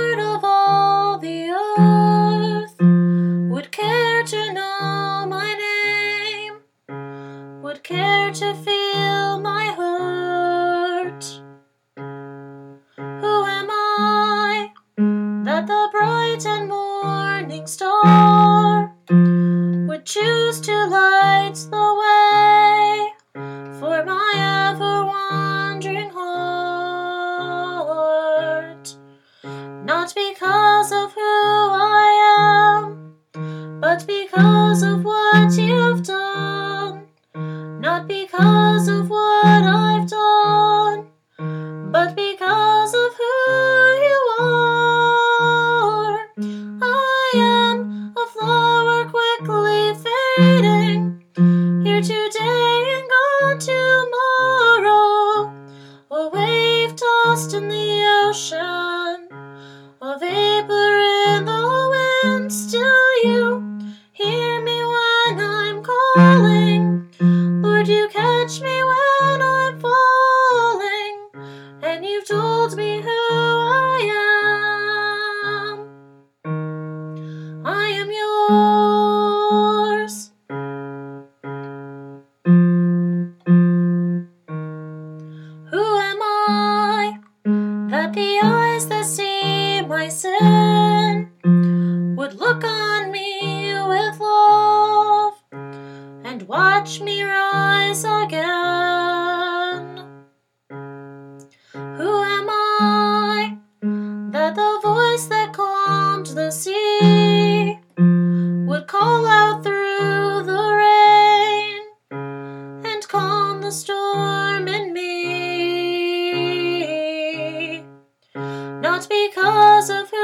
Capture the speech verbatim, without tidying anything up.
part of all the earth would care to know my name, would care to feel my hurt? Who am I that the bright and morning star would choose to light the way for my ever-wandering heart? Not because of who I am, but because of what you've done. Not because of what I've done, but because of who you are. I am a flower quickly fading, here today and gone tomorrow, a wave tossed in the ocean, a vapor in the wind. Still you hear me when I'm calling. Lord, you catch me when I'm falling, and you've told me who I am. I am yours. Who am I that the eyes that see my sin would look on me with love and watch me rise again? Who am I that the voice that calmed the sea would call out through the rain and calm the storm in me? Not because of who